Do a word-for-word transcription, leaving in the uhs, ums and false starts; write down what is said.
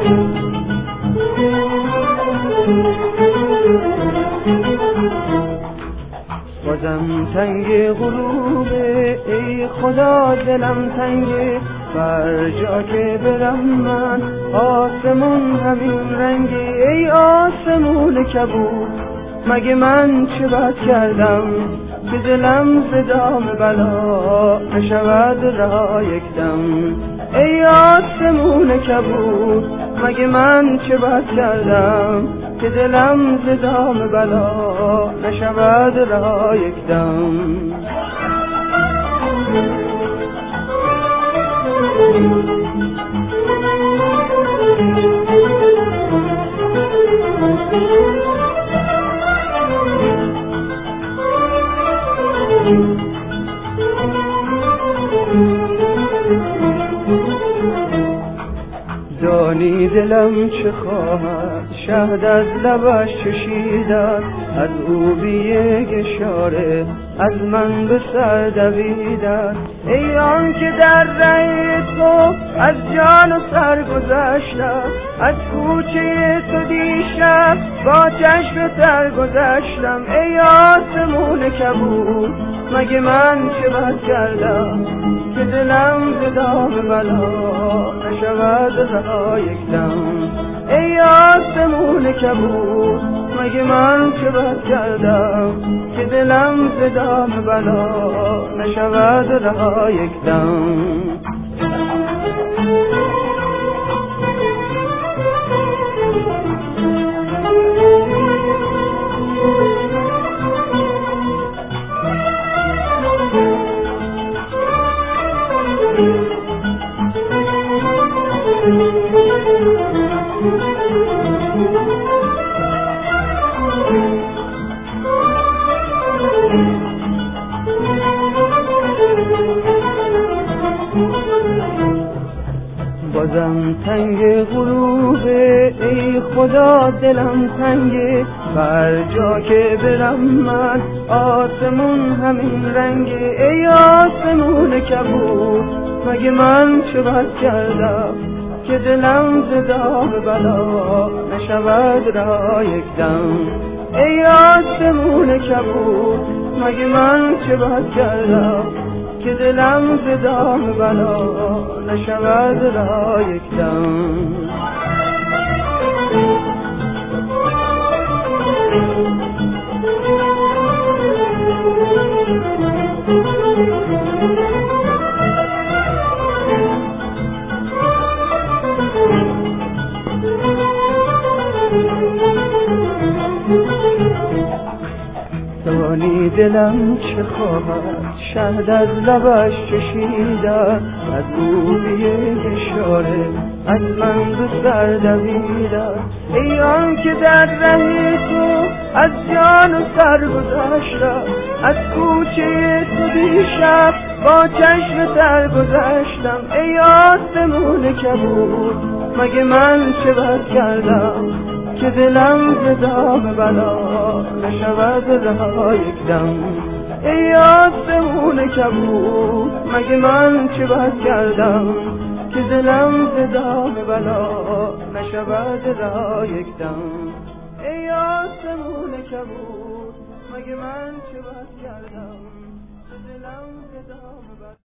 بازم تنگ غروبه ای خدا دلم تنگه، بر جا که برم من آسمون همین رنگی. ای آسمون کبود مگه من چه بد کردم که دلم ز دام بلا نشود رها یک دم. ای آسمون کبود مگه من چه بد کردم که دلم ز دام بلا نشود رها یک دم. دانی دلم چه خواهد شهد از لبش چشیدن، از او بی یک اشاره از من به سر دویدن. ای آن که در ره تو از جان و سر گذشتم، از کوچه تو دیشب با چشم تر گذشتم. ای آسمون کبود مگه من چه بد کردم که دلم ز دام بلا نشود رها یک دم. ای آسمون کبود مگه من چه بد کردم که دلم ز دام بلا نشود رها یک دم. بازم تنگ غروبه ای خدا دلم تنگه، بر جا که برم من آسمون همین رنگه. ای آسمون کبود مگه من چه بد کردم که دلم ز دام بلا نشود رها یک دم. ای آسمون کبود مگه من چه بد کردم که دلم ز دام بلا نشود رها یک دم. دانی دلم چه خواهد شهد از لبش چشیدن، از او بی یک اشاره از من به سر دویدن. ای آن که در ره تو از جان و سر گذشتم، از کوچه تو دیشب با چشم تر گذشتم. ای آسمون کبود مگه من چه بد کردم که دلم ز دام بلا نشود رها یک دم. ای آسمون کبود مگه من چه بد کردم که دلم ز دام بلا نشود رها یک دم. ای آسمون کبود مگه من چه بد کردم که دلم ز دام بلا